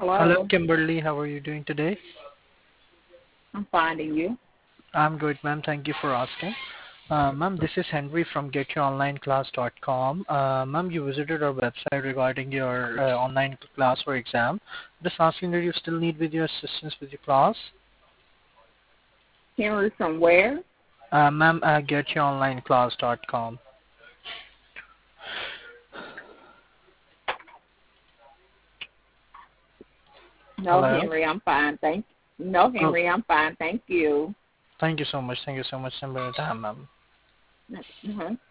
Hello, Hello. Kimberly. How are you doing today? I'm finding you. I'm good, ma'am. Thank you for asking. Ma'am, this is Henry from GetYourOnlineClass.com. Ma'am, you visited our website regarding your online class or exam. Just asking that you still need with your assistance with your class. Henry from where? Ma'am, GetYourOnlineClass.com. No, Hello. Henry, I'm fine. No, Oh, Henry, I'm fine. Thank you. thank you so much. Thank you so much, for your time, ma'am. Uh-huh.